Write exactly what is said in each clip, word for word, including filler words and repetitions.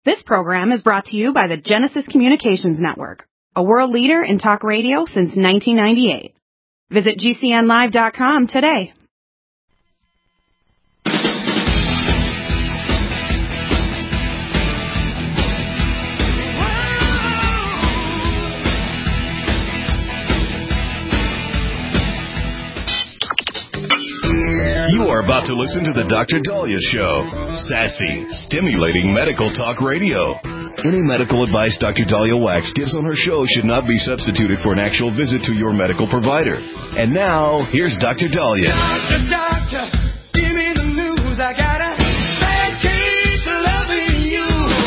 This program is brought to you by the Genesis Communications Network, a world leader in talk radio since nineteen ninety-eight. Visit G C N live dot com today. You are about to listen to the Doctor Daliah Show. Sassy, stimulating medical talk radio. Any medical advice Doctor Daliah Wax gives on her show should not be substituted for an actual visit to your medical provider. And now, here's Doctor Daliah. Doctor, doctor, give me the news. I got a bad case of loving you.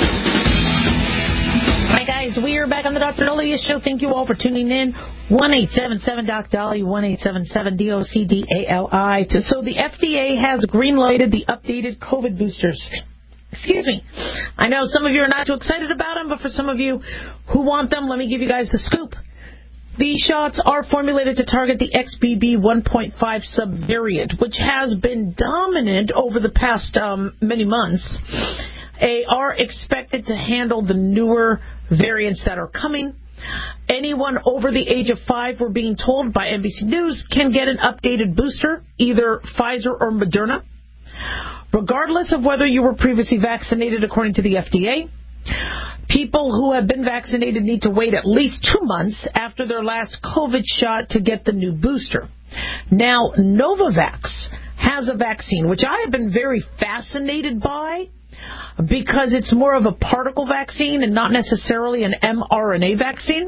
Hi, guys. We are back on the Doctor Daliah Show. Thank you all for tuning in. one eight seven seven doc Daliah, one eight seven seven D O C D A L I. So the F D A has green-lighted the updated COVID boosters. Excuse me. I know some of you are not too excited about them, but for some of you who want them, let me give you guys the scoop. These shots are formulated to target the X B B one point five subvariant, which has been dominant over the past um, many months. They are expected to handle the newer variants that are coming. Anyone over the age of five, we're being told by N B C News, can get an updated booster, either Pfizer or Moderna, regardless of whether you were previously vaccinated, according to the F D A. People who have been vaccinated need to wait at least two months after their last COVID shot to get the new booster. Now, Novavax has a vaccine, which I have been very fascinated by, because it's more of a particle vaccine and not necessarily an mRNA vaccine.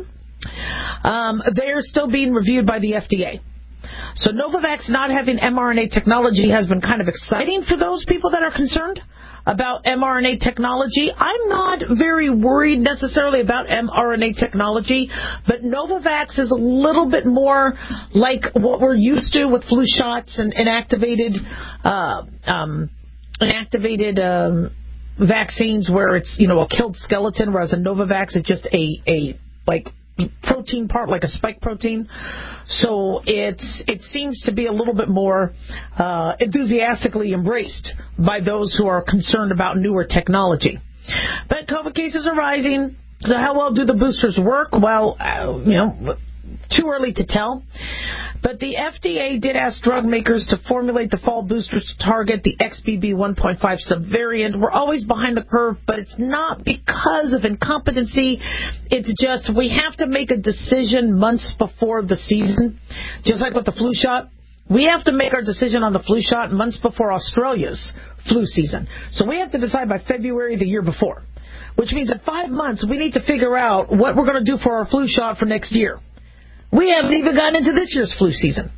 Um, they are still being reviewed by the F D A. So Novavax not having mRNA technology has been kind of exciting for those people that are concerned about mRNA technology. I'm not very worried necessarily about mRNA technology, but Novavax is a little bit more like what we're used to with flu shots and inactivated, uh, um, inactivated um, vaccines where it's, you know, a killed skeleton, whereas a Novavax is just a, a like, protein part, like a spike protein. So it's it seems to be a little bit more uh, enthusiastically embraced by those who are concerned about newer technology. But COVID cases are rising. So how well do the boosters work? Well, uh, you know, too early to tell. But the F D A did ask drug makers to formulate the fall boosters to target the X B B one point five subvariant. We're always behind the curve, but it's not because of incompetency. It's just we have to make a decision months before the season, just like with the flu shot. We have to make our decision on the flu shot months before Australia's flu season. So we have to decide by February the year before, which means in five months we need to figure out what we're going to do for our flu shot for next year. We haven't even gotten into this year's flu season.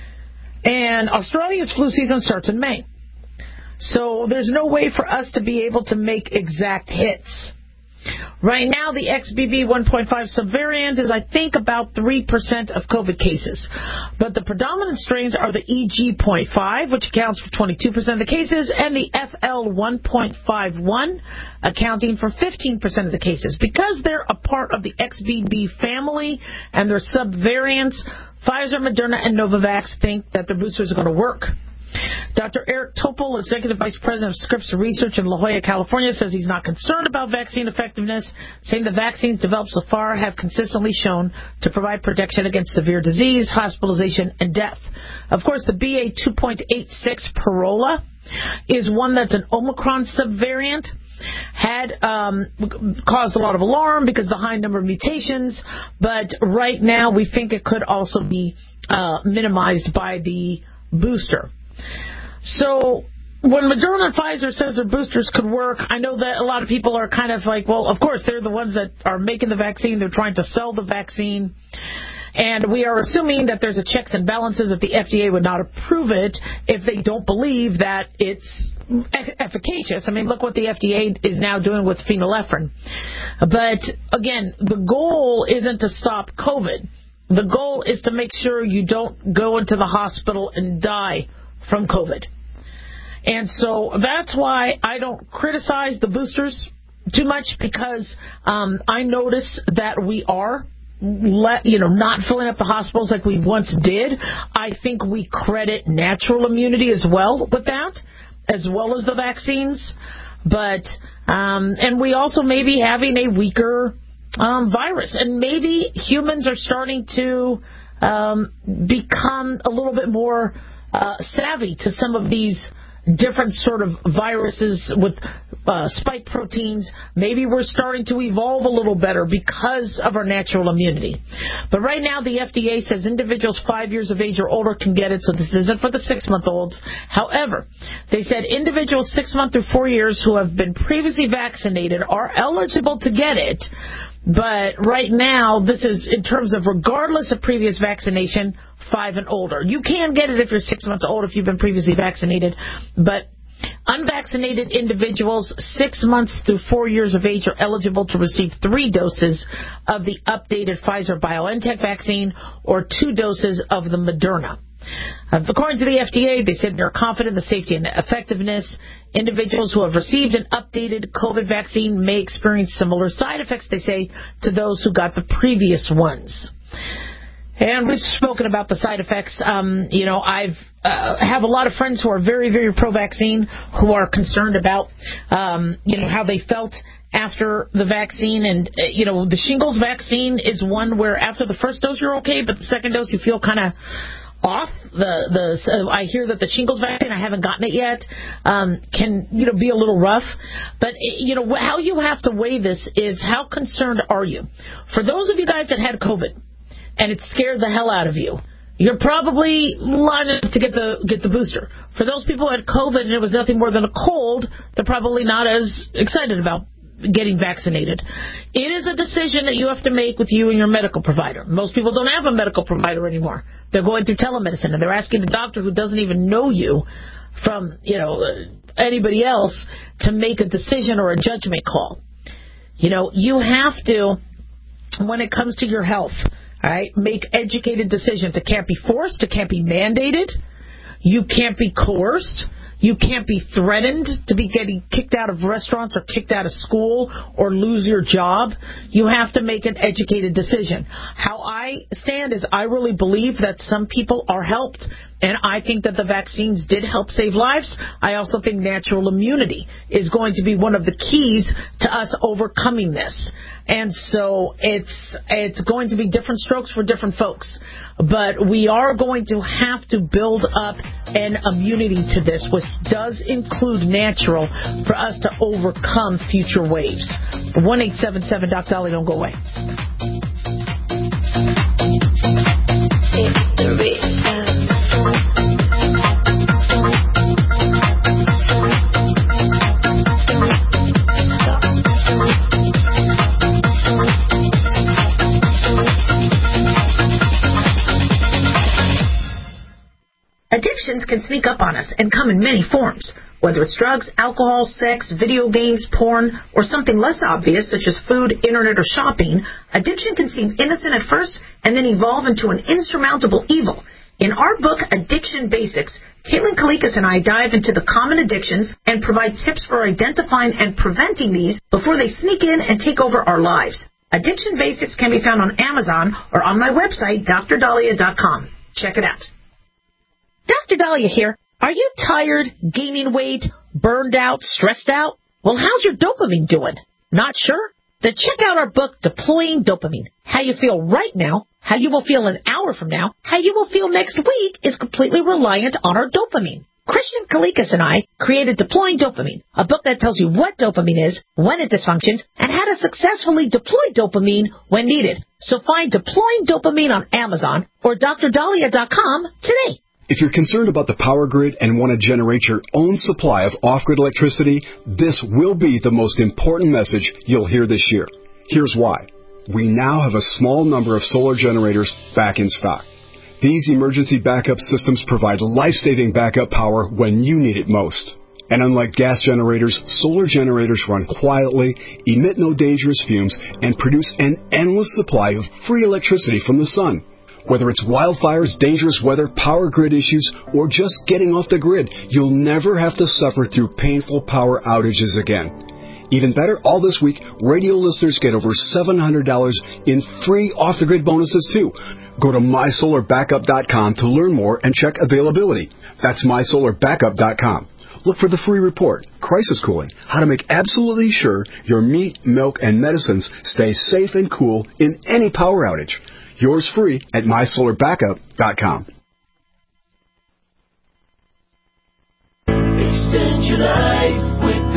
And Australia's flu season starts in May. So there's no way for us to be able to make exact hits. Right now, the X B B one point five subvariant is, I think, about three percent of COVID cases. But the predominant strains are the E G point five, which accounts for twenty-two percent of the cases, and the F L one point five one, accounting for fifteen percent of the cases. Because they're a part of the X B B family and their subvariants, Pfizer, Moderna, and Novavax think that their boosters are going to work. Doctor Eric Topol, Executive Vice President of Scripps Research in La Jolla, California, says he's not concerned about vaccine effectiveness, saying the vaccines developed so far have consistently shown to provide protection against severe disease, hospitalization, and death. Of course, the B A two point eight six Parola is one that's an Omicron subvariant, had um, caused a lot of alarm because of the high number of mutations, but right now we think it could also be uh, minimized by the booster. So when Moderna and Pfizer says their boosters could work, I know that a lot of people are kind of like, well, of course, they're the ones that are making the vaccine. They're trying to sell the vaccine. And we are assuming that there's a checks and balances, that the F D A would not approve it if they don't believe that it's efficacious. I mean, look what the F D A is now doing with phenylephrine. But, again, the goal isn't to stop COVID. The goal is to make sure you don't go into the hospital and die from COVID. And so that's why I don't criticize the boosters too much, because um, I notice that we are let, you know, not filling up the hospitals like we once did. I think we credit natural immunity as well with that, as well as the vaccines. But, um, and we also may be having a weaker um, virus. And maybe humans are starting to um, become a little bit more uh, savvy to some of these different sort of viruses with uh, spike proteins. Maybe we're starting to evolve a little better because of our natural immunity. But right now the F D A says individuals five years of age or older can get it, so this isn't for the six-month-olds. However, they said individuals six months through four years who have been previously vaccinated are eligible to get it. But right now, this is in terms of regardless of previous vaccination, five and older. You can get it if you're six months old if you've been previously vaccinated, but unvaccinated individuals six months through four years of age are eligible to receive three doses of the updated Pfizer-BioNTech vaccine or two doses of the Moderna. Uh, according to the F D A, they said they're confident in the safety and effectiveness. Individuals who have received an updated COVID vaccine may experience similar side effects, they say, to those who got the previous ones. And we've spoken about the side effects. Um, you know, I've uh, have a lot of friends who are very, very pro-vaccine who are concerned about, um, you know, how they felt after the vaccine. And, uh, you know, the shingles vaccine is one where after the first dose you're okay, but the second dose you feel kind of off. The the uh, I hear that the shingles vaccine, I haven't gotten it yet, um, can you know be a little rough. But you know how you have to weigh this is how concerned are you? For those of you guys that had COVID and it scared the hell out of you, you're probably lining up to get the get the booster. For those people who had COVID and it was nothing more than a cold, they're probably not as excited about getting vaccinated. It is a decision that you have to make with you and your medical provider. Most people don't have a medical provider anymore. They're going through telemedicine, and they're asking a doctor who doesn't even know you from, you know, anybody else to make a decision or a judgment call. You know, you have to, when it comes to your health, all right, make educated decisions. It can't be forced. It can't be mandated. You can't be coerced. You can't be threatened to be getting kicked out of restaurants or kicked out of school or lose your job. You have to make an educated decision. How I stand is I really believe that some people are helped, and I think that the vaccines did help save lives. I also think natural immunity is going to be one of the keys to us overcoming this. And so it's it's going to be different strokes for different folks. But we are going to have to build up an immunity to this, which does include natural, for us to overcome future waves. one eight seven seven Doc Dolly, don't go away. It's the rich sound. Addictions can sneak up on us and come in many forms. Whether it's drugs, alcohol, sex, video games, porn, or something less obvious such as food, internet, or shopping, addiction can seem innocent at first and then evolve into an insurmountable evil. In our book, Addiction Basics, Caitlin Kalikas and I dive into the common addictions and provide tips for identifying and preventing these before they sneak in and take over our lives. Addiction Basics can be found on Amazon or on my website, D R Dahlia dot com. Check it out. Doctor Dahlia here. Are you tired, gaining weight, burned out, stressed out? Well, how's your dopamine doing? Not sure? Then check out our book, Deploying Dopamine. How you feel right now, how you will feel an hour from now, how you will feel next week is completely reliant on our dopamine. Christian Kalikas and I created Deploying Dopamine, a book that tells you what dopamine is, when it dysfunctions, and how to successfully deploy dopamine when needed. So find Deploying Dopamine on Amazon or D R Dahlia dot com today. If you're concerned about the power grid and want to generate your own supply of off-grid electricity, this will be the most important message you'll hear this year. Here's why. We now have a small number of solar generators back in stock. These emergency backup systems provide life-saving backup power when you need it most. And unlike gas generators, solar generators run quietly, emit no dangerous fumes, and produce an endless supply of free electricity from the sun. Whether it's wildfires, dangerous weather, power grid issues, or just getting off the grid, you'll never have to suffer through painful power outages again. Even better, all this week, radio listeners get over seven hundred dollars in free off-the-grid bonuses, too. Go to my solar backup dot com to learn more and check availability. That's my solar backup dot com. look for the free report, Crisis Cooling, how to make absolutely sure your meat, milk, and medicines stay safe and cool in any power outage. Yours free at my solar backup dot com. Extend your life with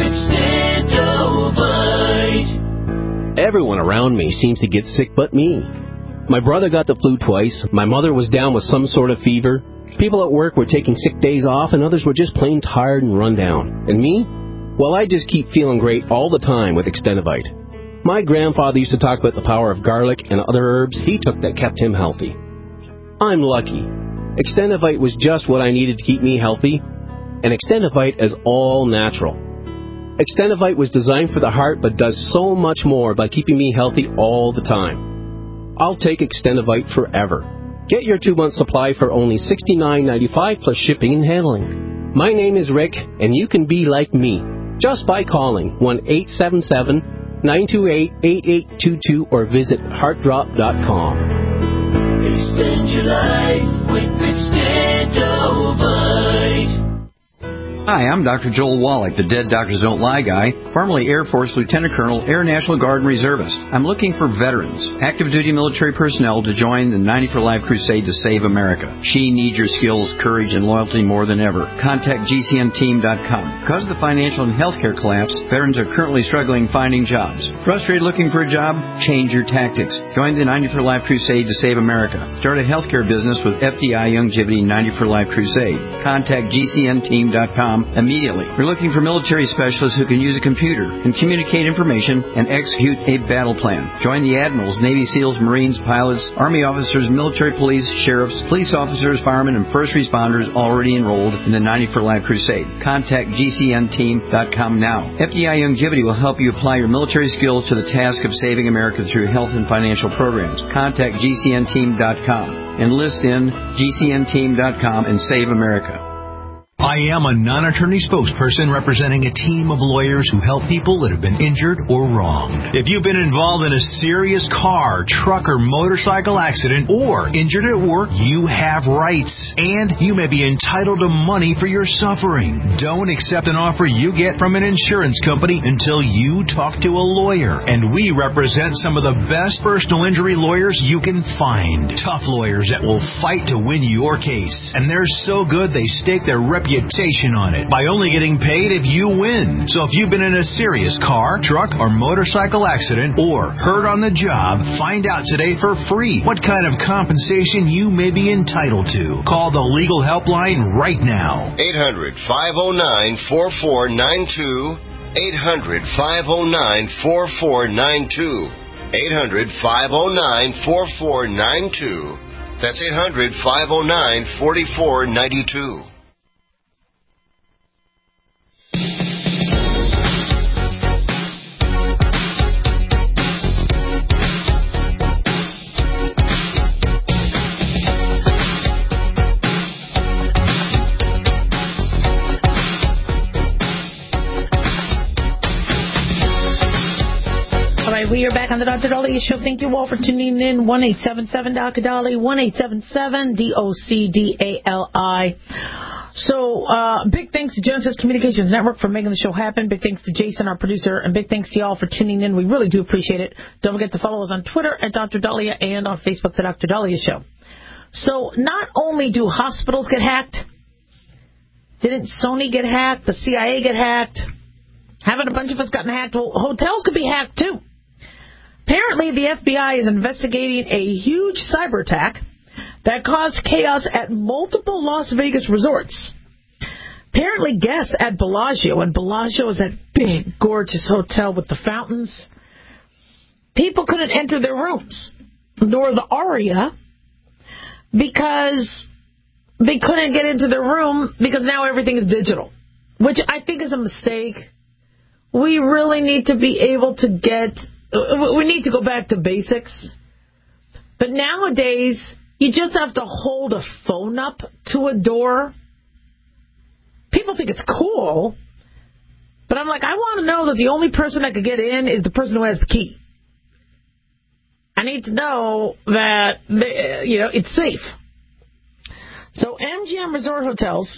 Extendovite. Everyone around me seems to get sick but me. My brother got the flu twice. My mother was down with some sort of fever. People at work were taking sick days off, and others were just plain tired and run down. And me? Well, I just keep feeling great all the time with Extendovite. My grandfather used to talk about the power of garlic and other herbs he took that kept him healthy. I'm lucky. Extendovite was just what I needed to keep me healthy, and Extendovite is all natural. Extendovite was designed for the heart but does so much more by keeping me healthy all the time. I'll take Extendovite forever. Get your two-month supply for only sixty-nine ninety-five plus shipping and handling. My name is Rick, and you can be like me just by calling one eight seven seven, nine two eight, eight eight two two or visit heart drop dot com. Extend your life with Extendovite. Hi, I'm Doctor Joel Wallach, the Dead Doctors Don't Lie guy, formerly Air Force Lieutenant Colonel, Air National Guard and Reservist. I'm looking for veterans, active duty military personnel to join the ninety for Life crusade to save America. She needs your skills, courage, and loyalty more than ever. Contact G C N team dot com. Because of the financial and healthcare collapse, veterans are currently struggling finding jobs. Frustrated looking for a job? Change your tactics. Join the ninety for Life crusade to save America. Start a healthcare business with F D I Youngevity ninety for Life crusade. Contact G C N team dot com immediately. We're looking for military specialists who can use a computer and communicate information and execute a battle plan. Join the admirals, Navy SEALs, Marines, pilots, Army officers, military police, sheriffs, police officers, firemen, and first responders already enrolled in the ninety for Life crusade. Contact G C N team dot com now. F D I Youngevity will help you apply your military skills to the task of saving America through health and financial programs. Contact G C N team dot com. Enlist in G C N team dot com and save America. I am a non-attorney spokesperson representing a team of lawyers who help people that have been injured or wronged. If you've been involved in a serious car, truck, or motorcycle accident or injured at work, you have rights, and you may be entitled to money for your suffering. Don't accept an offer you get from an insurance company until you talk to a lawyer, and we represent some of the best personal injury lawyers you can find. Tough lawyers that will fight to win your case, and they're so good they stake their reputation reputation on it by only getting paid if you win. So if you've been in a serious car, truck, or motorcycle accident or hurt on the job, find out today for free what kind of compensation you may be entitled to. Call the legal helpline right now. eight hundred, five oh nine, four four nine two. eight hundred, five oh nine, four four nine two. eight hundred, five oh nine, four four nine two. That's eight hundred, five oh nine, four four nine two. We are back on the Doctor Dali Show. Thank you all for tuning in. one eight seven seven D O C D A L I, one eight seven seven D O C D A L I. So, uh, big thanks to Genesis Communications Network for making the show happen. Big thanks to Jason, our producer, and big thanks to y'all for tuning in. We really do appreciate it. Don't forget to follow us on Twitter at Doctor Dahlia and on Facebook, The Doctor Dahlia Show. So, not only do hospitals get hacked, didn't Sony get hacked, the C I A get hacked, haven't a bunch of us gotten hacked? Well, hotels could be hacked, too. Apparently, the F B I is investigating a huge cyber attack that caused chaos at multiple Las Vegas resorts. Apparently, guests at Bellagio, and Bellagio is that big, gorgeous hotel with the fountains, people couldn't enter their rooms, nor the Aria, because they couldn't get into their room because now everything is digital, which I think is a mistake. We really need to be able to get... We need to go back to basics. But nowadays, you just have to hold a phone up to a door. People think it's cool. But I'm like, I want to know that the only person that could get in is the person who has the key. I need to know that, you know, it's safe. So M G M Resort Hotels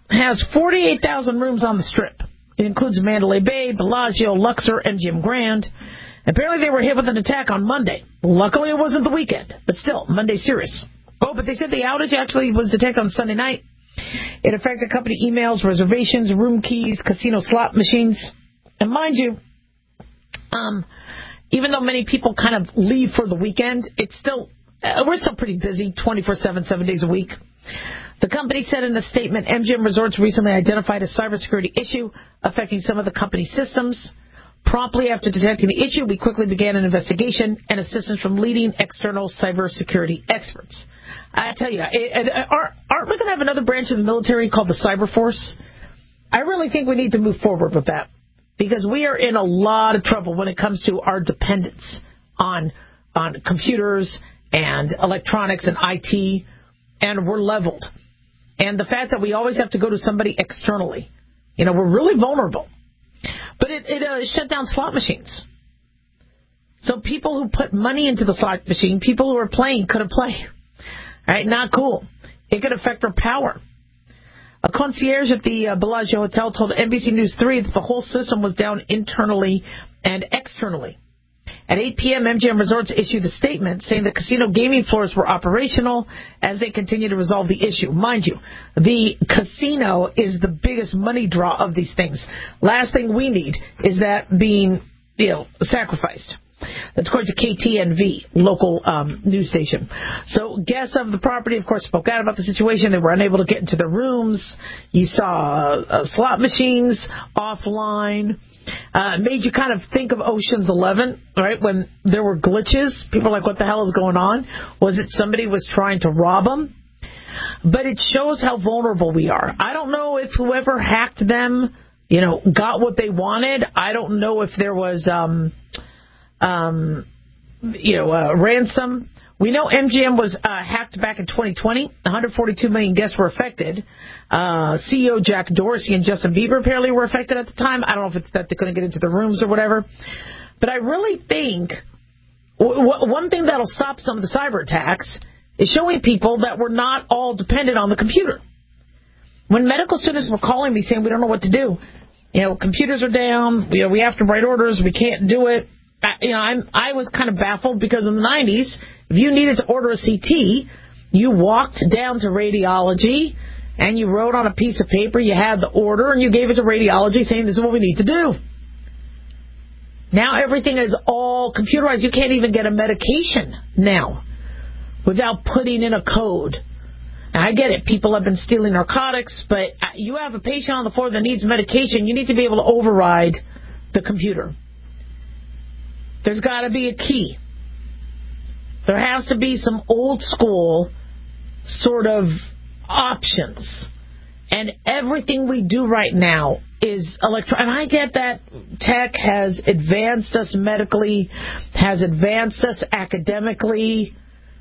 has forty-eight thousand rooms on the Strip. It includes Mandalay Bay, Bellagio, Luxor, M G M Grand. Apparently they were hit with an attack on Monday. Luckily it wasn't the weekend, but still, Monday's serious. Oh, but they said the outage actually was detected on Sunday night. It affected company emails, reservations, room keys, casino slot machines. And mind you, um, even though many people kind of leave for the weekend, it's still uh, we're still pretty busy, twenty-four seven, seven days a week. The company said in a statement, M G M Resorts recently identified a cybersecurity issue affecting some of the company's systems. Promptly after detecting the issue, we quickly began an investigation and assistance from leading external cybersecurity experts. I tell you, it, it, aren't, aren't we going to have another branch of the military called the Cyber Force? I really think we need to move forward with that because we are in a lot of trouble when it comes to our dependence on on computers and electronics and I T, and we're leveled. And the fact that we always have to go to somebody externally, you know, we're really vulnerable. But it, it uh, shut down slot machines. So people who put money into the slot machine, people who are playing, couldn't play. All right, not cool. It could affect our power. A concierge at the uh, Bellagio Hotel told N B C News three that the whole system was down internally and externally. At eight p.m., M G M Resorts issued a statement saying the casino gaming floors were operational as they continue to resolve the issue. Mind you, the casino is the biggest money draw of these things. Last thing we need is that being, you know, sacrificed. That's according to K T N V, local um, news station. So guests of the property, of course, spoke out about the situation. They were unable to get into their rooms. You saw uh, slot machines offline. Uh, it made you kind of think of Ocean's Eleven, right? When there were glitches, people were like, what the hell is going on? Was it somebody was trying to rob them? But it shows how vulnerable we are. I don't know if whoever hacked them, you know, got what they wanted. I don't know if there was, um, um, you know, uh, ransom. We know M G M was uh, hacked back in twenty twenty. one hundred forty-two million guests were affected. Uh, C E O Jack Dorsey and Justin Bieber apparently were affected at the time. I don't know if it's that they couldn't get into the rooms or whatever. But I really think w- w- one thing that'll stop some of the cyber attacks is showing people that we're not all dependent on the computer. When medical students were calling me saying we don't know what to do, you know, computers are down, you know, we have to write orders, we can't do it. I, you know, I'm, I was kind of baffled because in the nineties, if you needed to order a C T, you walked down to radiology and you wrote on a piece of paper, you had the order, and you gave it to radiology saying this is what we need to do. Now everything is all computerized. You can't even get a medication now without putting in a code. Now, I get it. People have been stealing narcotics, but you have a patient on the floor that needs medication. You need to be able to override the computer. There's got to be a key. There has to be some old school sort of options. And everything we do right now is electronic. And I get that tech has advanced us medically, has advanced us academically.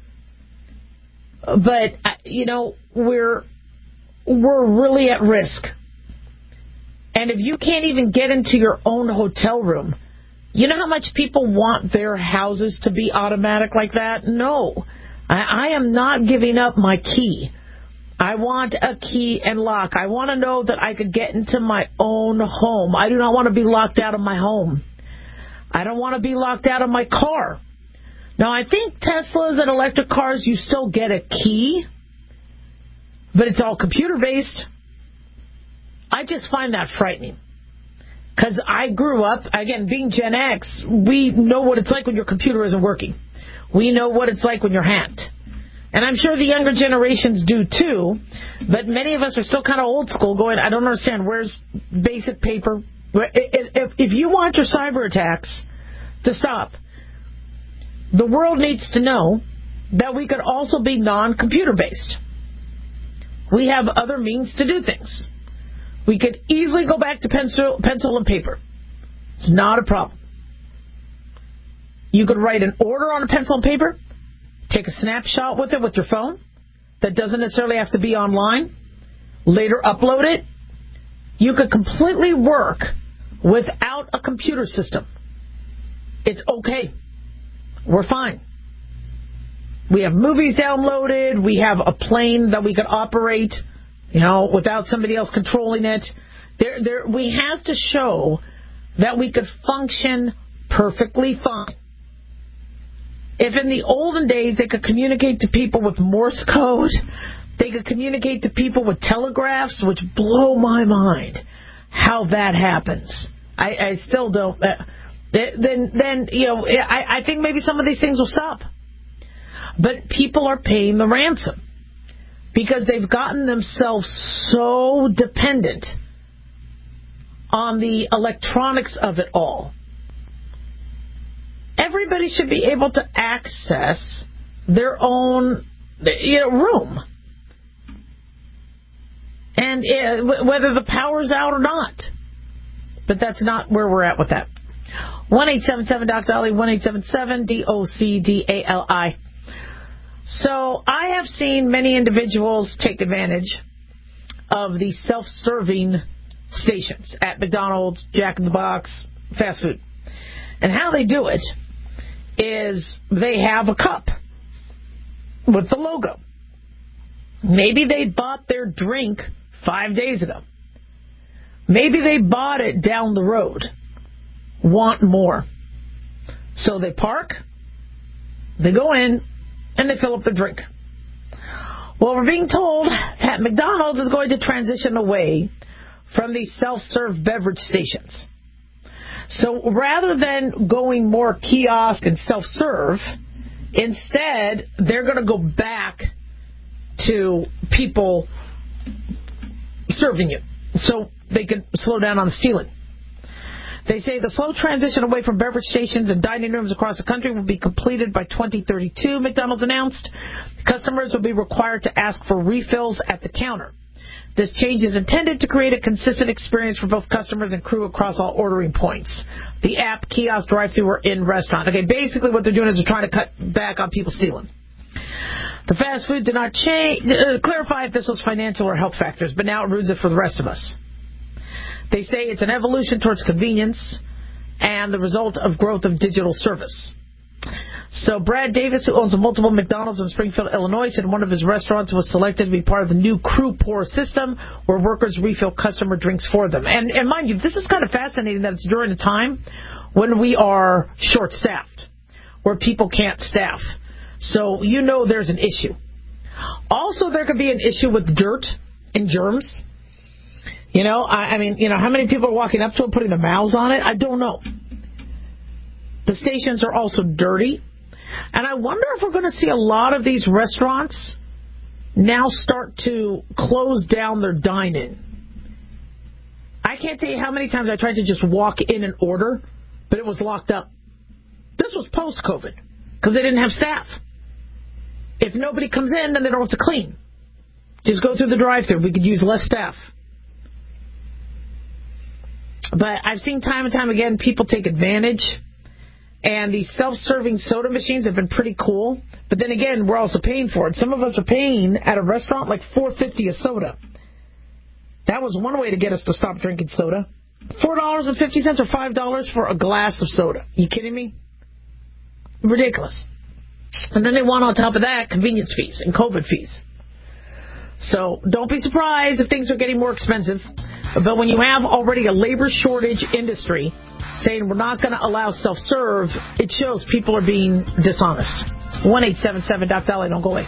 But, you know, we're we're really at risk. And if you can't even get into your own hotel room, you know how much people want their houses to be automatic like that? No. I, I am not giving up my key. I want a key and lock. I want to know that I could get into my own home. I do not want to be locked out of my home. I don't want to be locked out of my car. Now, I think Teslas and electric cars, you still get a key, but it's all computer-based. I just find that frightening. Because I grew up, again, being Gen X, we know what it's like when your computer isn't working. We know what it's like when you're hacked. And I'm sure the younger generations do too, but many of us are still kind of old school going, I don't understand, where's basic paper? If, if you want your cyber attacks to stop, the world needs to know that we could also be non-computer based. We have other means to do things. We could easily go back to pencil, pencil and paper. It's not a problem. You could write an order on a pencil and paper, take a snapshot with it with your phone that doesn't necessarily have to be online, later upload it. You could completely work without a computer system. It's okay. We're fine. We have movies downloaded. We have a plane that we could operate. you know, without somebody else controlling it. There, there, we have to show that we could function perfectly fine. If in the olden days they could communicate to people with Morse code, they could communicate to people with telegraphs, which blow my mind how that happens. I, I still don't. Uh, then, then you know, I, I think maybe some of these things will stop. But people are paying the ransom because they've gotten themselves so dependent on the electronics of it all. Everybody should be able to access their own, you know, room. And uh, whether the power's out or not. But that's not where we're at with that. one eight seven seven D O C Dolly, one eight seven seven D O C D A L I. So I have seen many individuals take advantage of the self-serving stations at McDonald's, Jack in the Box, fast food. And how they do it is they have a cup with the logo. Maybe they bought their drink five days ago. Maybe they bought it down the road. Want more. So they park, they go in, and they fill up their drink. Well, we're being told that McDonald's is going to transition away from these self-serve beverage stations. So rather than going more kiosk and self-serve, instead, they're going to go back to people serving you so they can slow down on the stealing. They say the slow transition away from beverage stations and dining rooms across the country will be completed by twenty thirty-two, McDonald's announced. Customers will be required to ask for refills at the counter. This change is intended to create a consistent experience for both customers and crew across all ordering points. The app, kiosk, drive-thru, or in-restaurant. Okay, basically what they're doing is they're trying to cut back on people stealing. The fast food did not change, uh, clarify if this was financial or health factors, but now it ruins it for the rest of us. They say it's an evolution towards convenience and the result of growth of digital service. So Brad Davis, who owns multiple McDonald's in Springfield, Illinois, said one of his restaurants was selected to be part of the new crew pour system where workers refill customer drinks for them. And, and mind you, this is kind of fascinating that it's during a time when we are short-staffed, where people can't staff. So you know there's an issue. Also, there could be an issue with dirt and germs. You know, I, I mean, you know, how many people are walking up to it, putting their mouths on it? I don't know. The stations are also dirty. And I wonder if we're going to see a lot of these restaurants now start to close down their dine-in. I can't tell you how many times I tried to just walk in and order, but it was locked up. This was post-COVID because they didn't have staff. If nobody comes in, then they don't have to clean. Just go through the drive-thru. We could use less staff. But I've seen time and time again people take advantage. And these self-serving soda machines have been pretty cool. But then again, we're also paying for it. Some of us are paying at a restaurant like four dollars and fifty cents a soda. That was one way to get us to stop drinking soda. four dollars and fifty cents or five dollars for a glass of soda. You kidding me? Ridiculous. And then they want on top of that convenience fees and COVID fees. So don't be surprised if things are getting more expensive. But when you have already a labor shortage industry saying we're not going to allow self-serve, it shows people are being dishonest. one eight seven seven D O C Dolly, don't go away.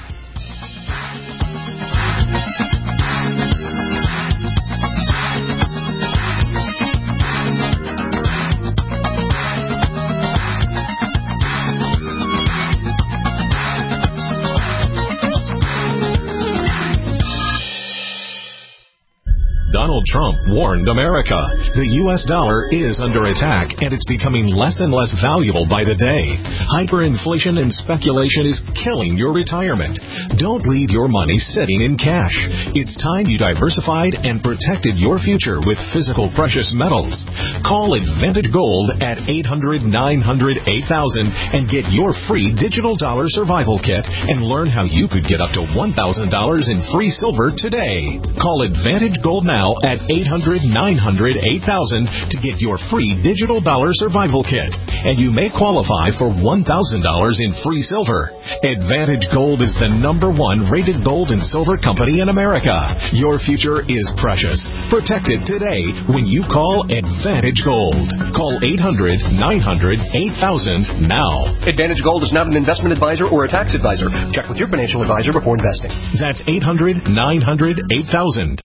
Donald Trump warned America. The U S dollar is under attack, and it's becoming less and less valuable by the day. Hyperinflation and speculation is killing your retirement. Don't leave your money sitting in cash. It's time you diversified and protected your future with physical precious metals. Call Advantage Gold at eight hundred, nine hundred, eight thousand and get your free digital dollar survival kit and learn how you could get up to one thousand dollars in free silver today. Call Advantage Gold now at eight hundred, nine hundred, eight thousand to get your free digital dollar survival kit. And you may qualify for one thousand dollars in free silver. Advantage Gold is the number one rated gold and silver company in America. Your future is precious. Protect it today when you call Advantage Gold. Call eight hundred, nine hundred, eight thousand now. Advantage Gold is not an investment advisor or a tax advisor. Check with your financial advisor before investing. That's eight hundred, nine hundred, eight thousand.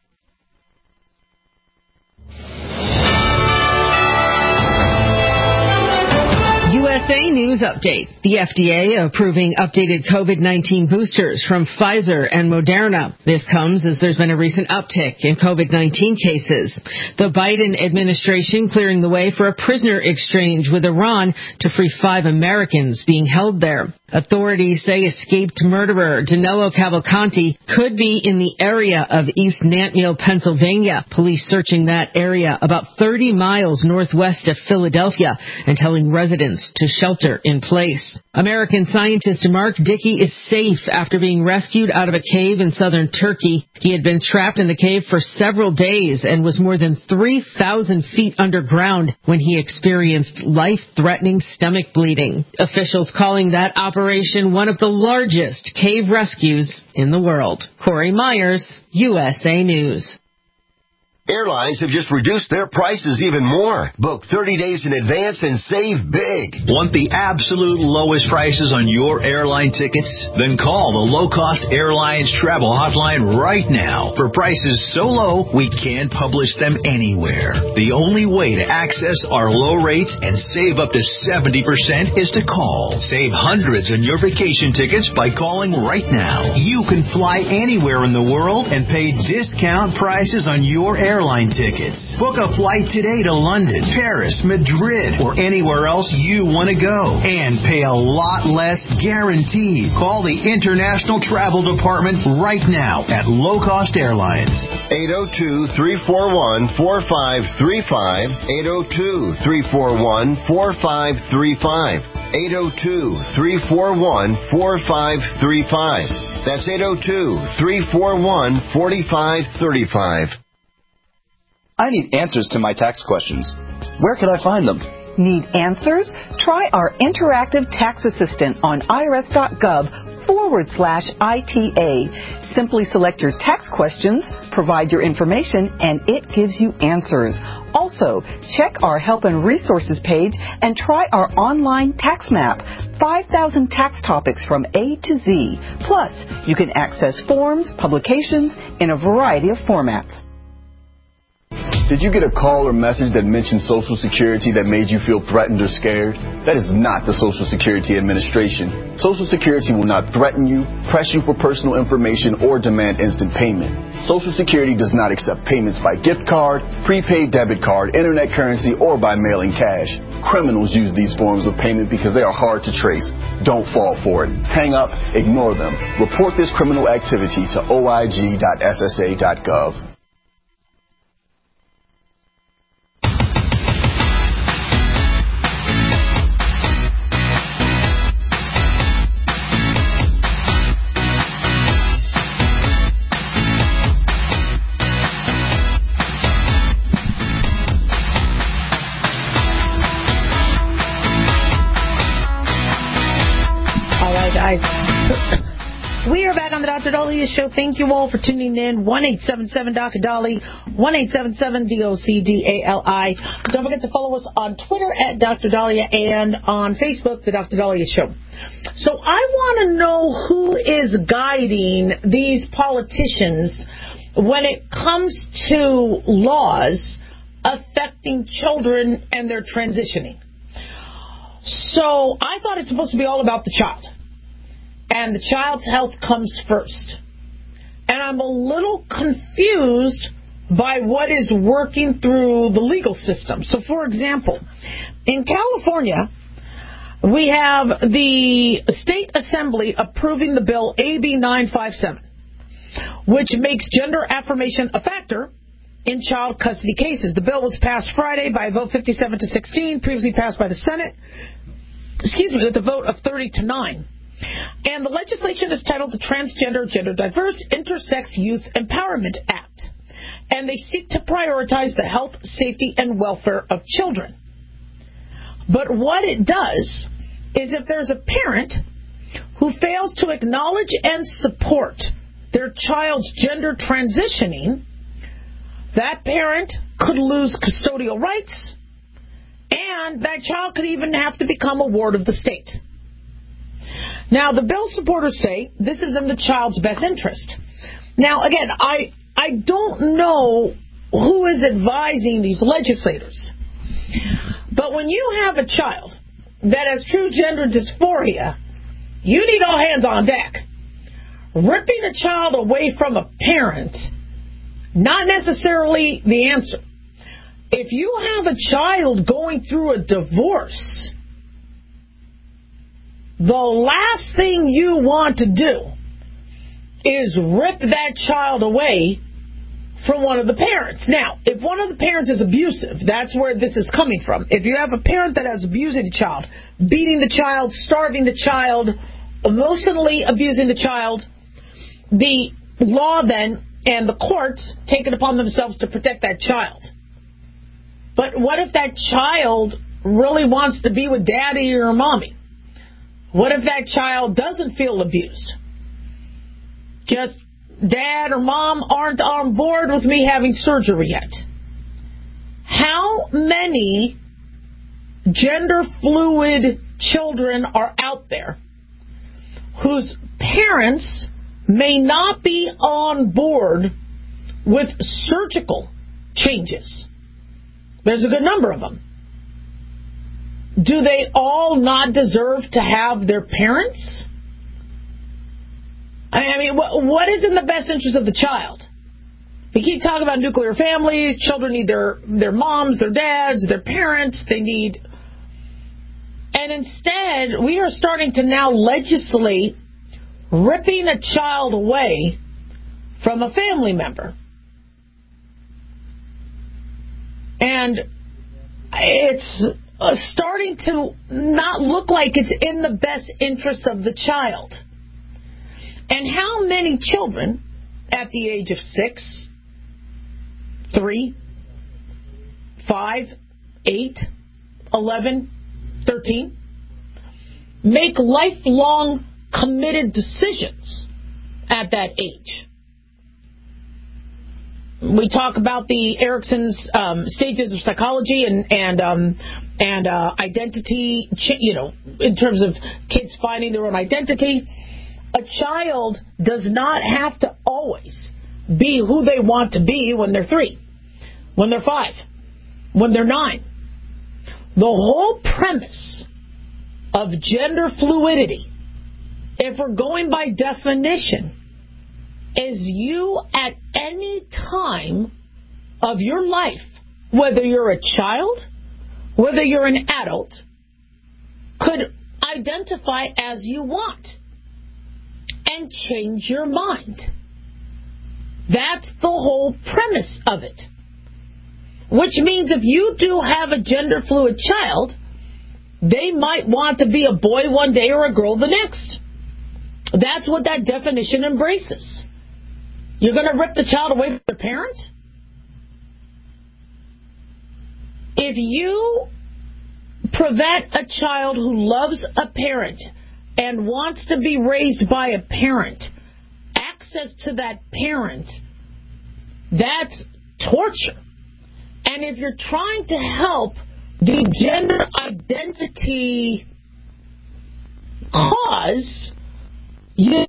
U S A News Update. The F D A approving updated COVID nineteen boosters from Pfizer and Moderna. This comes as there's been a recent uptick in COVID nineteen cases. The Biden administration clearing the way for a prisoner exchange with Iran to free five Americans being held there. Authorities say escaped murderer Danilo Cavalcanti could be in the area of East Nantmeal, Pennsylvania. Police searching that area about thirty miles northwest of Philadelphia and telling residents to shelter in place. American scientist Mark Dickey is safe after being rescued out of a cave in southern Turkey. He had been trapped in the cave for several days and was more than three thousand feet underground when he experienced life-threatening stomach bleeding. Officials calling that operation one of the largest cave rescues in the world. Corey Myers, U S A News. Airlines have just reduced their prices even more. Book thirty days in advance and save big. Want the absolute lowest prices on your airline tickets? Then call the Low Cost Airlines Travel Hotline right now. For prices so low, we can't publish them anywhere. The only way to access our low rates and save up to seventy percent is to call. Save hundreds on your vacation tickets by calling right now. You can fly anywhere in the world and pay discount prices on your airline airline tickets. Book a flight today to London, Paris, Madrid, or anywhere else you want to go. And pay a lot less guaranteed. Call the International Travel Department right now at Low Cost Airlines. eight oh two, three four one, four five three five. eight oh two, three four one, four five three five. eight oh two, three four one, four five three five. That's eight oh two, three four one, four five three five. I need answers to my tax questions. Where can I find them? Need answers? Try our interactive tax assistant on irs.gov forward slash ITA. Simply select your tax questions, provide your information, and it gives you answers. Also, check our Help and Resources page and try our online tax map. five thousand tax topics from A to Z. Plus, you can access forms, publications in a variety of formats. Did you get a call or message that mentioned Social Security that made you feel threatened or scared? That is not the Social Security Administration. Social Security will not threaten you, press you for personal information, or demand instant payment. Social Security does not accept payments by gift card, prepaid debit card, internet currency, or by mailing cash. Criminals use these forms of payment because they are hard to trace. Don't fall for it. Hang up, ignore them. Report this criminal activity to O I G dot S S A dot gov. We are back on the Doctor Dahlia Show. Thank you all for tuning in. one eight seven seven D O C Dolly, one eight seven seven D O C D A L I. Don't forget to follow us on Twitter at Doctor Dahlia and on Facebook, The Doctor Dahlia Show. So I want to know who is guiding these politicians when it comes to laws affecting children and their transitioning. So I thought it's supposed to be all about the child. And the child's health comes first. And I'm a little confused by what is working through the legal system. So, for example, in California, we have the State Assembly approving the bill A B nine fifty-seven, which makes gender affirmation a factor in child custody cases. The bill was passed Friday by a vote fifty-seven to sixteen, previously passed by the Senate, excuse me, with a vote of thirty to nine. And the legislation is titled the Transgender, Gender Diverse, Intersex Youth Empowerment Act. and they seek to prioritize the health, safety, and welfare of children. But what it does is if there's a parent who fails to acknowledge and support their child's gender transitioning, that parent could lose custodial rights, and that child could even have to become a ward of the state. Now, the bill supporters say this is in the child's best interest. Now, again, I I don't know who is advising these legislators, but when you have a child that has true gender dysphoria, you need all hands on deck. Ripping a child away from a parent, not necessarily the answer. If you have a child going through a divorce, the last thing you want to do is rip that child away from one of the parents. Now, if one of the parents is abusive, that's where this is coming from. If you have a parent that has abusing the child, beating the child, starving the child, emotionally abusing the child, the law then and the courts take it upon themselves to protect that child. But what if that child really wants to be with daddy or mommy? What if that child doesn't feel abused? Just dad or mom aren't on board with me having surgery yet. How many gender fluid children are out there whose parents may not be on board with surgical changes? There's a good number of them. Do they all not deserve to have their parents? I mean, what is in the best interest of the child? We keep talking about nuclear families. Children need their, their moms, their dads, their parents. They need... And instead, we are starting to now legislate ripping a child away from a family member. And it's uh, starting to not look like it's in the best interest of the child. And how many children at the age of six, three, five, eight, eleven, thirteen make lifelong committed decisions at that age? We talk about the Erickson's um, stages of psychology and and um, and uh, identity, you know, in terms of kids finding their own identity. A child does not have to always be who they want to be when they're three, when they're five, when they're nine. The whole premise of gender fluidity, if we're going by definition, is you at any time of your life, whether you're a child, whether you're an adult, could identify as you want and change your mind. That's the whole premise of it. Which means if you do have a gender fluid child, they might want to be a boy one day or a girl the next. That's what that definition embraces. You're going to rip the child away from their parents? If you prevent a child who loves a parent and wants to be raised by a parent access to that parent, that's torture. And if you're trying to help the gender identity cause, you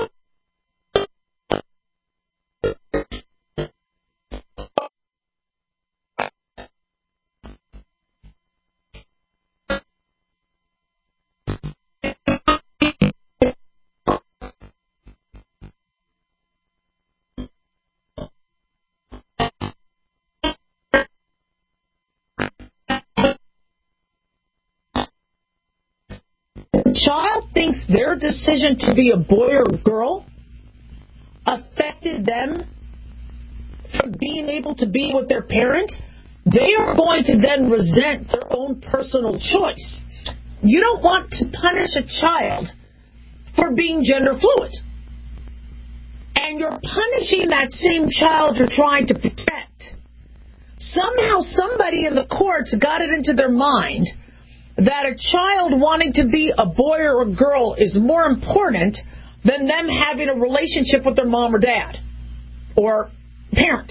child thinks their decision to be a boy or a girl affected them from being able to be with their parent, they are going to then resent their own personal choice. You don't want to punish a child for being gender fluid. and you're punishing that same child you're trying to protect. Somehow somebody in the courts got it into their mind that a child wanting to be a boy or a girl is more important than them having a relationship with their mom or dad or parent.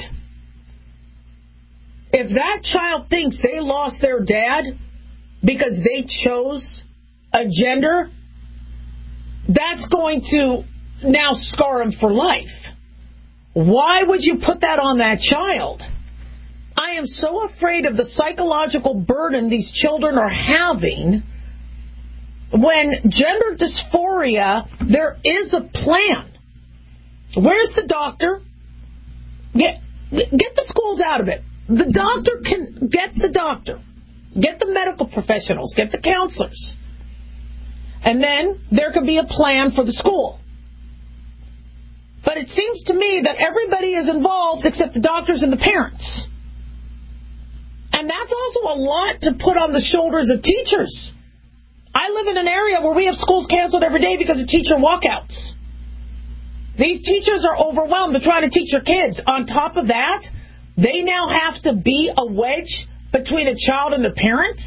If that child thinks they lost their dad because they chose a gender, that's going to now scar them for life. Why would you put that on that child? I am so afraid of the psychological burden these children are having. When gender dysphoria, there is a plan. Where's the doctor? Get, get the schools out of it. The doctor can get the doctor. Get the medical professionals. Get the counselors. And then there could be a plan for the school. But it seems to me that everybody is involved except the doctors and the parents. And that's also a lot to put on the shoulders of teachers. I live in an area where we have schools canceled every day because of teacher walkouts. These teachers are overwhelmed. They're trying to teach their kids. On top of that, they now have to be a wedge between a child and the parents.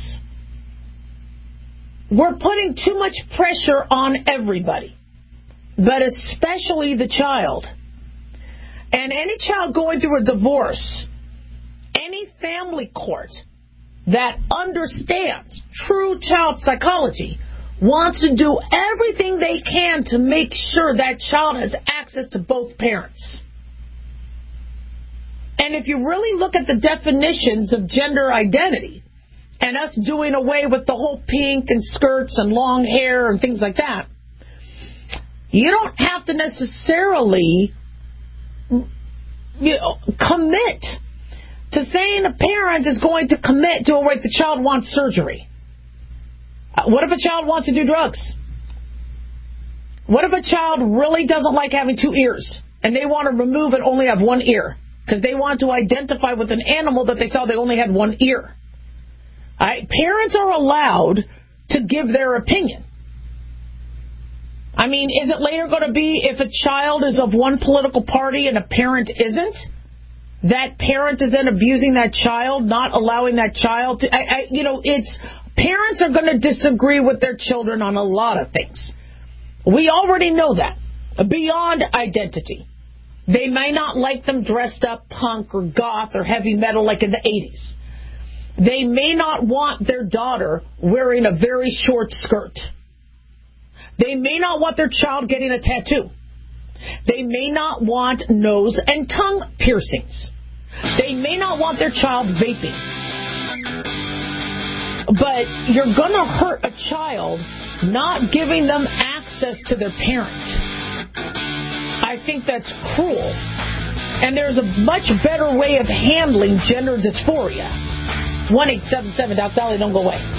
We're putting too much pressure on everybody, but especially the child. And any child going through a divorce, any family court that understands true child psychology wants to do everything they can to make sure that child has access to both parents. And if you really look at the definitions of gender identity and us doing away with the whole pink and skirts and long hair and things like that, you don't have to necessarily, you know, commit to saying a parent is going to commit to, oh, wait, the child wants surgery. Uh, what if a child wants to do drugs? What if a child really doesn't like having two ears and they want to remove and only have one ear because they want to identify with an animal that they saw they only had one ear? All right? Parents are allowed to give their opinion. I mean, is it later going to be if a child is of one political party and a parent isn't? That parent is then abusing that child, not allowing that child to, I, I, you know, it's, parents are going to disagree with their children on a lot of things. We already know that. Beyond identity. They may not like them dressed up punk or goth or heavy metal like in the eighties. They may not want their daughter wearing a very short skirt. They may not want their child getting a tattoo. They may not want nose and tongue piercings. They may not want their child vaping. But you're going to hurt a child not giving them access to their parent. I think that's cruel. And there's a much better way of handling gender dysphoria. one eight seven seven Doc Dolly, don't go away.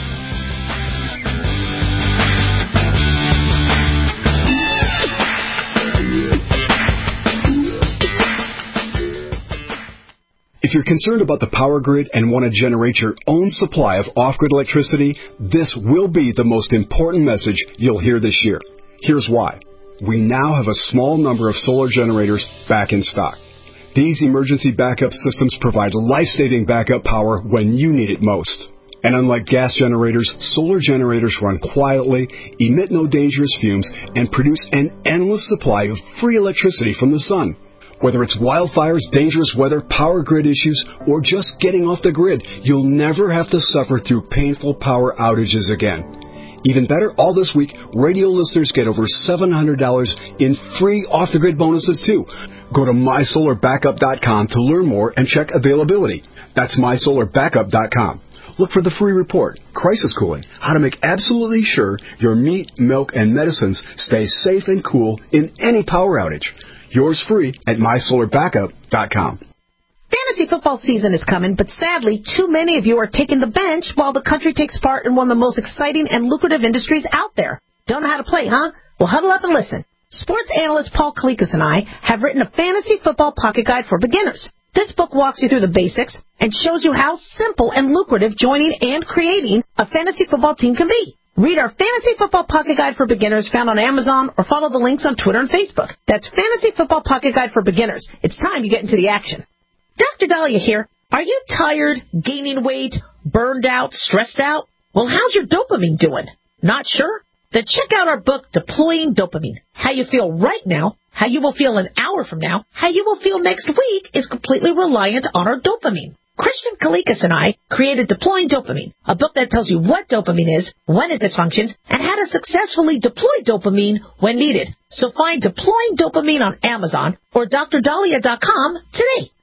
If you're concerned about the power grid and want to generate your own supply of off-grid electricity, this will be the most important message you'll hear this year. Here's why. We now have a small number of solar generators back in stock. These emergency backup systems provide life-saving backup power when you need it most. And unlike gas generators, solar generators run quietly, emit no dangerous fumes, and produce an endless supply of free electricity from the sun. Whether it's wildfires, dangerous weather, power grid issues, or just getting off the grid, you'll never have to suffer through painful power outages again. Even better, all this week, radio listeners get over seven hundred dollars in free off-the-grid bonuses, too. Go to my solar backup dot com to learn more and check availability. That's my solar backup dot com. Look for the free report, Crisis Cooling, how to make absolutely sure your meat, milk, and medicines stay safe and cool in any power outage. Yours free at my solar backup dot com. Fantasy football season is coming, but sadly, too many of you are taking the bench while the country takes part in one of the most exciting and lucrative industries out there. Don't know how to play, huh? Well, huddle up and listen. Sports analyst Paul Kalikas and I have written a fantasy football pocket guide for beginners. This book walks you through the basics and shows you how simple and lucrative joining and creating a fantasy football team can be. Read our Fantasy Football Pocket Guide for Beginners found on Amazon or follow the links on Twitter and Facebook. That's Fantasy Football Pocket Guide for Beginners. It's time you get into the action. Doctor Dahlia here. Are you tired, gaining weight, burned out, stressed out? Well, how's your dopamine doing? Not sure? Then check out our book, Deploying Dopamine. How you feel right now, how you will feel an hour from now, how you will feel next week is completely reliant on our dopamine. Christian Kalikas and I created Deploying Dopamine, a book that tells you what dopamine is, when it dysfunctions, and how to successfully deploy dopamine when needed. So find Deploying Dopamine on Amazon or D R dahlia dot com today.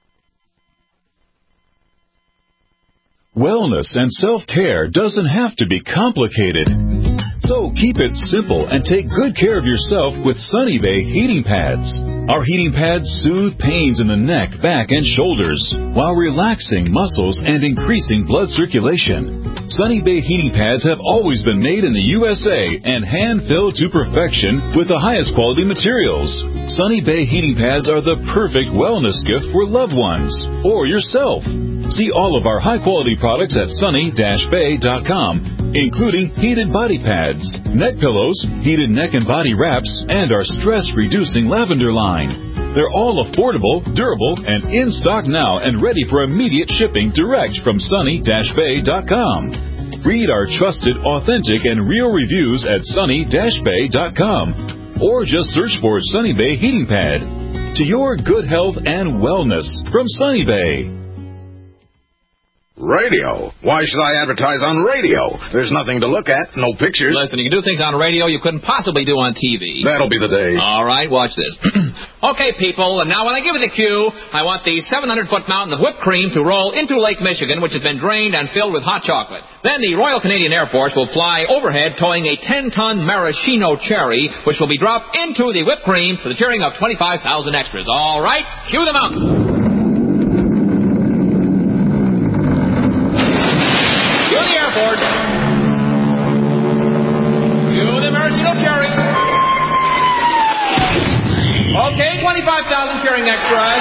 Wellness and self-care doesn't have to be complicated. So keep it simple and take good care of yourself with Sunny Bay heating pads. Our heating pads soothe pains in the neck, back, and shoulders while relaxing muscles and increasing blood circulation. Sunny Bay heating pads have always been made in the U S A and hand-filled to perfection with the highest quality materials. Sunny Bay heating pads are the perfect wellness gift for loved ones or yourself. See all of our high-quality products at sunny dash bay dot com, including heated body pads, neck pillows, heated neck and body wraps, and our stress-reducing lavender line. They're all affordable, durable, and in stock now and ready for immediate shipping direct from sunny dash bay dot com. Read our trusted, authentic, and real reviews at sunny dash bay dot com or just search for Sunny Bay Heating Pad. To your good health and wellness from Sunny Bay. Radio? Why should I advertise on radio? There's nothing to look at, no pictures. Listen, you can do things on radio you couldn't possibly do on T V. That'll be the day. All right, watch this. Okay, people, and now when I give you the cue, I want the seven hundred foot mountain of whipped cream to roll into Lake Michigan, which has been drained and filled with hot chocolate. Then the Royal Canadian Air Force will fly overhead towing a ten ton maraschino cherry, which will be dropped into the whipped cream to the cheering of twenty-five thousand extras. All right, cue the mountain. Okay, twenty-five thousand cheering extras.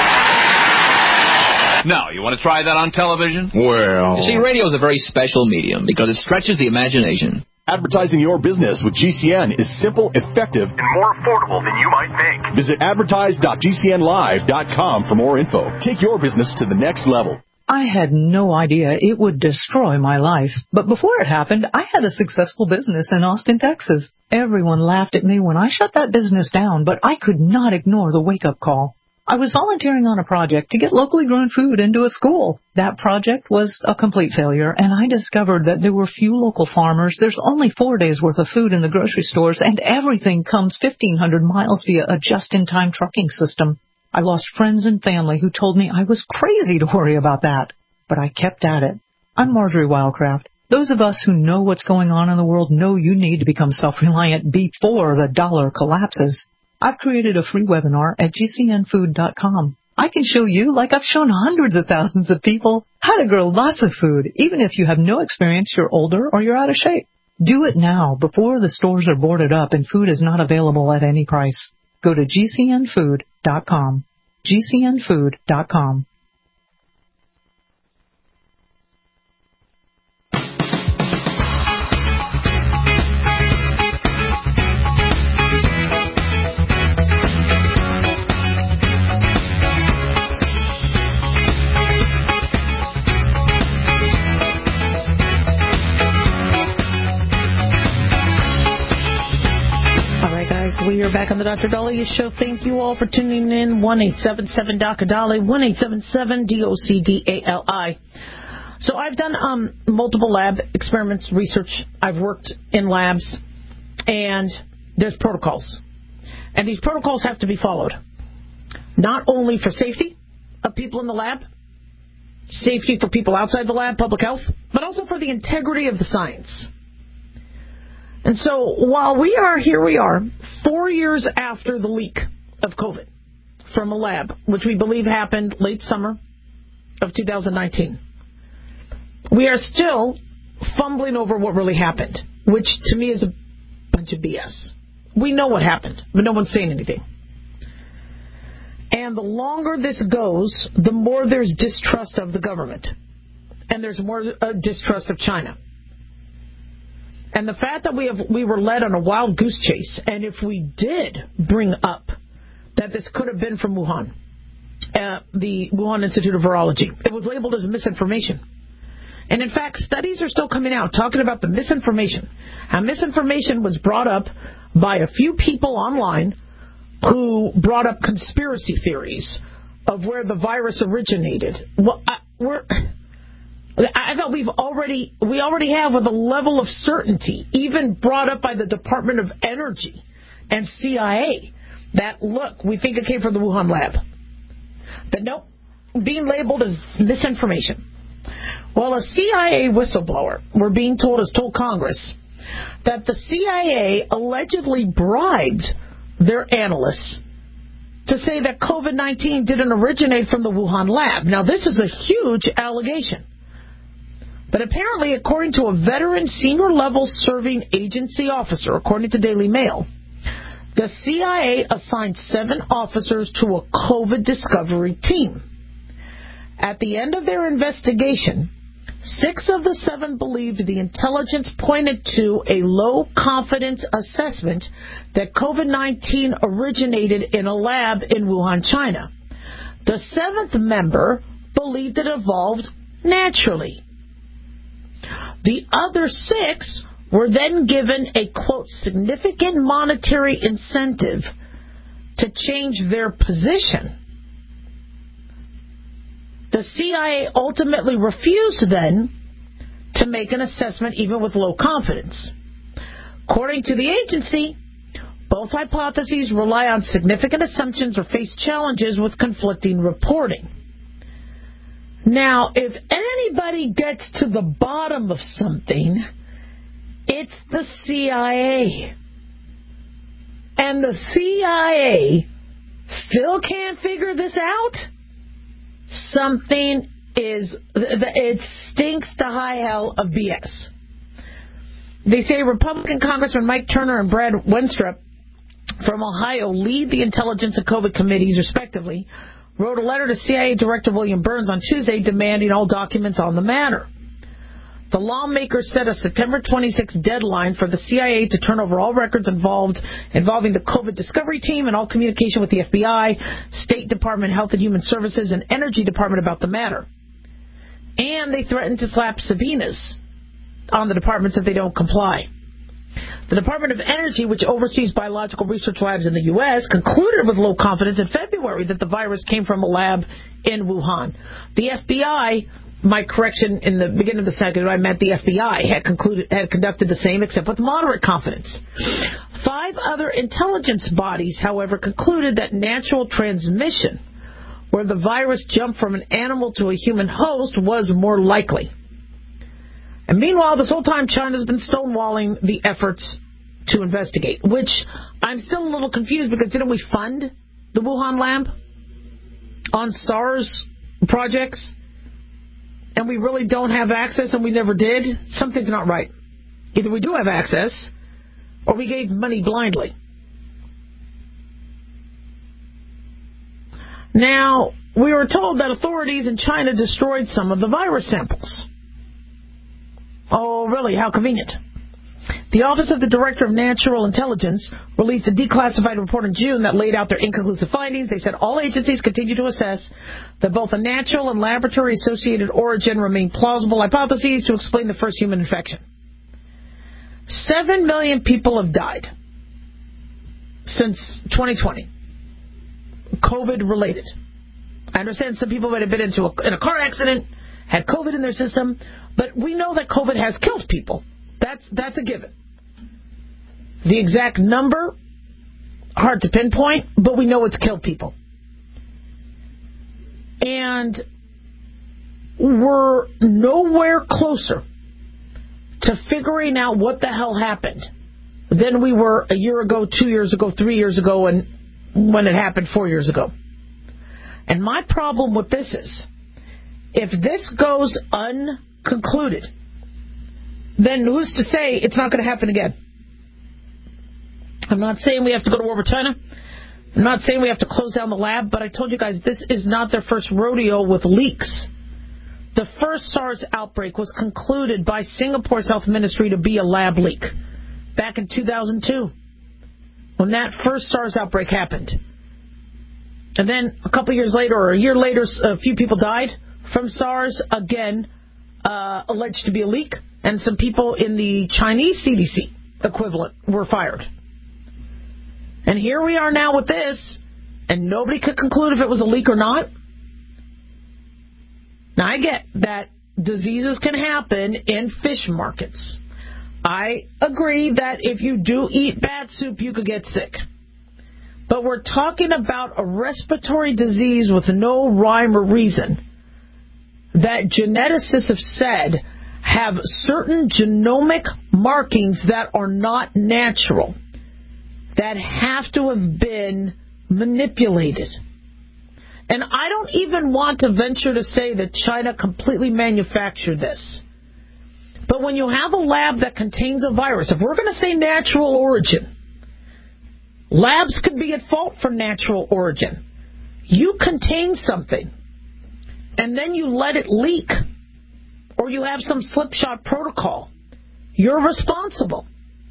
Now, you want to try that on television? Well... You see, radio is a very special medium because it stretches the imagination. Advertising your business with G C N is simple, effective, and more affordable than you might think. Visit advertise dot g c n live dot com for more info. Take your business to the next level. I had no idea it would destroy my life. But before it happened, I had a successful business in Austin, Texas. Everyone laughed at me when I shut that business down, but I could not ignore the wake-up call. I was volunteering on a project to get locally grown food into a school. That project was a complete failure, and I discovered that there were few local farmers. There's only four days' worth of food in the grocery stores, and everything comes fifteen hundred miles via a just-in-time trucking system. I lost friends and family who told me I was crazy to worry about that, but I kept at it. I'm Marjorie Wildcraft. Those of us who know what's going on in the world know you need to become self-reliant before the dollar collapses. I've created a free webinar at g c n food dot com. I can show you, like I've shown hundreds of thousands of people, how to grow lots of food, even if you have no experience, you're older, or you're out of shape. Do it now, before the stores are boarded up and food is not available at any price. Go to g c n food dot com. g c n food dot com. We are back on the Doctor Dahlia Show. Thank you all for tuning in. one eight seven seven D O C Dali, one eight seven seven D O C D A L I. So I've done um, multiple lab experiments, research. I've worked in labs, and there's protocols. And these protocols have to be followed, not only for safety of people in the lab, safety for people outside the lab, public health, but also for the integrity of the science. And so while we are, here we are, four years after the leak of COVID from a lab, which we believe happened late summer of two thousand nineteen, we are still fumbling over what really happened, which to me is a bunch of B S. We know what happened, but no one's saying anything. And the longer this goes, the more there's distrust of the government. And there's more uh, distrust of China. And the fact that we have we were led on a wild goose chase, and if we did bring up that this could have been from Wuhan, uh, the Wuhan Institute of Virology, it was labeled as misinformation. And in fact, studies are still coming out talking about the misinformation. And misinformation was brought up by a few people online who brought up conspiracy theories of where the virus originated. Well, I, we're, I thought we've already we already have with a level of certainty, even brought up by the Department of Energy and C I A, that look, we think it came from the Wuhan lab. But nope, being labeled as misinformation. Well, a C I A whistleblower, we're being told, has told Congress that the C I A allegedly bribed their analysts to say that COVID nineteen didn't originate from the Wuhan lab. Now, this is a huge allegation. But apparently, according to a veteran senior-level serving agency officer, according to Daily Mail, the C I A assigned seven officers to a COVID discovery team. At the end of their investigation, six of the seven believed the intelligence pointed to a low-confidence assessment that COVID nineteen originated in a lab in Wuhan, China. The seventh member believed it evolved naturally. The other six were then given a, quote, significant monetary incentive to change their position. The C I A ultimately refused then to make an assessment even with low confidence. According to the agency, both hypotheses rely on significant assumptions or face challenges with conflicting reporting. Now, if anybody gets to the bottom of something, it's the C I A. And the C I A still can't figure this out? Something is, it stinks to high hell of B S. They say Republican Congressman Mike Turner and Brad Wenstrup from Ohio lead the intelligence and COVID committees, respectively, wrote a letter to C I A Director William Burns on Tuesday demanding all documents on the matter. The lawmakers set a September twenty-sixth deadline for the C I A to turn over all records involved involving the COVID discovery team and all communication with the F B I, State Department, Health and Human Services, and Energy Department about the matter. And they threatened to slap subpoenas on the departments if they don't comply. The Department of Energy, which oversees biological research labs in the U S, concluded with low confidence in February that the virus came from a lab in Wuhan. The F B I, my correction in the beginning of the second, I meant the F B I had concluded had conducted the same, except with moderate confidence. Five other intelligence bodies, however, concluded that natural transmission, where the virus jumped from an animal to a human host, was more likely. And meanwhile, this whole time, China's been stonewalling the efforts to investigate, which I'm still a little confused because didn't we fund the Wuhan lab on SARS projects? And we really don't have access, and we never did? Something's not right. Either we do have access, or we gave money blindly. Now, we were told that authorities in China destroyed some of the virus samples. Oh, really? How convenient. The Office of the Director of National Intelligence released a declassified report in June that laid out their inconclusive findings. They said all agencies continue to assess that both a natural and laboratory-associated origin remain plausible hypotheses to explain the first human infection. Seven million people have died since twenty twenty, COVID-related. I understand some people might have been into a, in a car accident, had COVID in their system, but we know that COVID has killed people. That's that's a given. The exact number, hard to pinpoint, but we know it's killed people. And we're nowhere closer to figuring out what the hell happened than we were a year ago, two years ago, three years ago, and when it happened four years ago. And my problem with this is, if this goes unconcluded, then who's to say it's not going to happen again? I'm not saying we have to go to war with China. I'm not saying we have to close down the lab, but I told you guys this is not their first rodeo with leaks. the first SARS outbreak was concluded by Singapore's health ministry to be a lab leak back in two thousand two when that first SARS outbreak happened. And then a couple years later, or a year later, a few people died from SARS, again, uh, alleged to be a leak, and some people in the Chinese C D C equivalent were fired. And here we are now with this, and nobody could conclude if it was a leak or not. Now, I get that diseases can happen in fish markets. I agree that if you do eat bat soup, you could get sick. But we're talking about a respiratory disease with no rhyme or reason that geneticists have said have certain genomic markings that are not natural, that have to have been manipulated. And I don't even want to venture to say that China completely manufactured this. But when you have a lab that contains a virus, if we're going to say natural origin, labs could be at fault for natural origin. You contain something, and then you let it leak, or you have some slipshod protocol, you're responsible.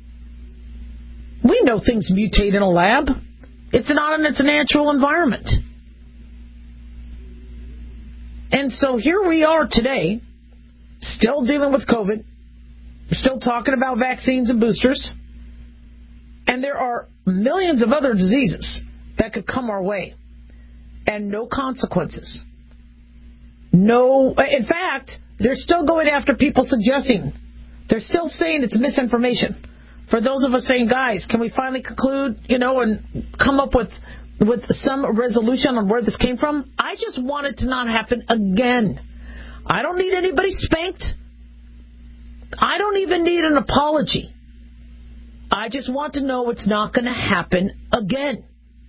We know things mutate in a lab. It's not in its natural environment. And so here we are today, still dealing with COVID, still talking about vaccines and boosters, and there are millions of other diseases that could come our way, and no consequences. No, in fact, they're still going after people suggesting, they're still saying it's misinformation. For those of us saying, guys, can we finally conclude, you know, and come up with with some resolution on where this came from? I just want it to not happen again. I don't need anybody spanked. I don't even need an apology. I just want to know it's not going to happen again.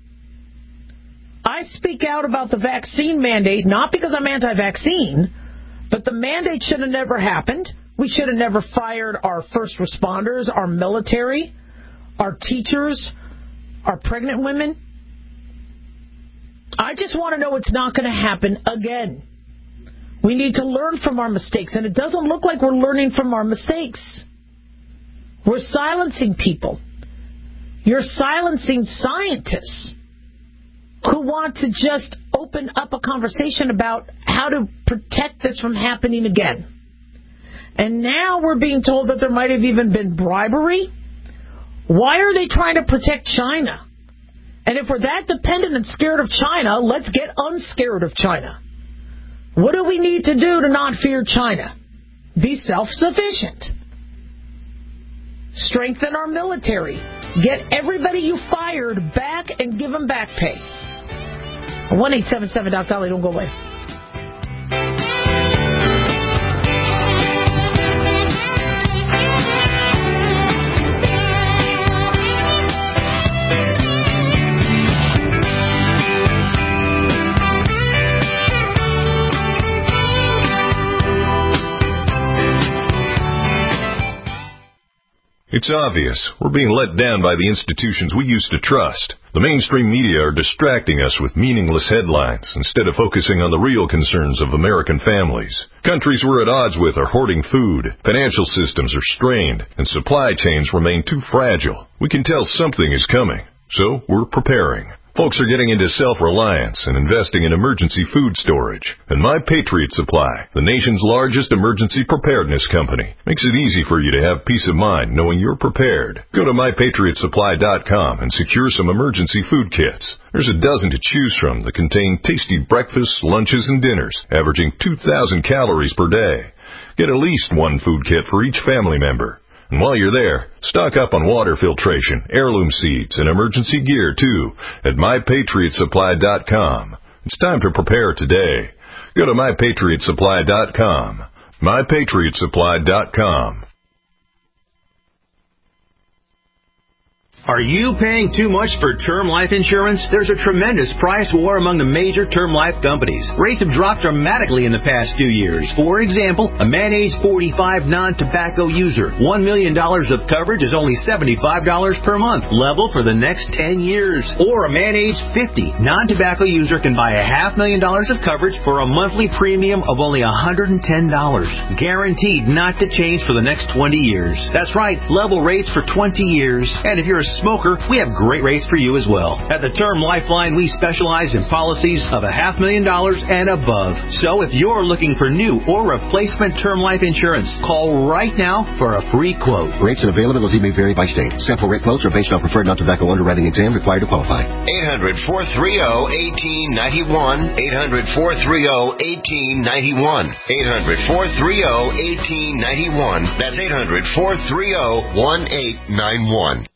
I speak out about the vaccine mandate, not because I'm anti-vaccine, but the mandate should have never happened. We should have never fired our first responders, our military, our teachers, our pregnant women. I just want to know it's not going to happen again. We need to learn from our mistakes, and it doesn't look like we're learning from our mistakes. We're silencing people. You're silencing scientists who want to just open up a conversation about how to protect this from happening again. And now we're being told that there might have even been bribery. Why are they trying to protect China? And if we're that dependent and scared of China, let's get unscared of China. What do we need to do to not fear China? Be self-sufficient. Strengthen our military. Get everybody you fired back and give them back pay. one eight seven seven Doc Dolly, don't go away. It's obvious. We're being let down by the institutions we used to trust. The mainstream media are distracting us with meaningless headlines instead of focusing on the real concerns of American families. Countries we're at odds with are hoarding food, financial systems are strained, and supply chains remain too fragile. We can tell something is coming, so we're preparing. Folks are getting into self-reliance and investing in emergency food storage. And My Patriot Supply, the nation's largest emergency preparedness company, makes it easy for you to have peace of mind knowing you're prepared. Go to my patriot supply dot com and secure some emergency food kits. There's a dozen to choose from that contain tasty breakfasts, lunches, and dinners, averaging two thousand calories per day. Get at least one food kit for each family member. And while you're there, stock up on water filtration, heirloom seeds, and emergency gear, too, at my patriot supply dot com. It's time to prepare today. Go to my patriot supply dot com. my patriot supply dot com. Are you paying too much for term life insurance? There's a tremendous price war among the major term life companies. Rates have dropped dramatically in the past two years. For example, a man age forty-five non-tobacco user, one million dollars of coverage is only seventy-five dollars per month, level for the next ten years. Or a man age fifty non-tobacco user can buy a half million dollars of coverage for a monthly premium of only one hundred ten dollars. Guaranteed not to change for the next twenty years. That's right, level rates for twenty years. And if you're a smoker, we have great rates for you as well. At the Term Lifeline, we specialize in policies of a half million dollars and above. So if you're looking for new or replacement term life insurance, call right now for a free quote. Rates and availability may vary by state. Sample rate quotes are based on preferred non-tobacco underwriting exam required to qualify. eight hundred, four three zero, one eight nine one. eight hundred, four three zero, one eight nine one. eight hundred, four three zero, one eight nine one. That's eight hundred, four three zero, one eight nine one.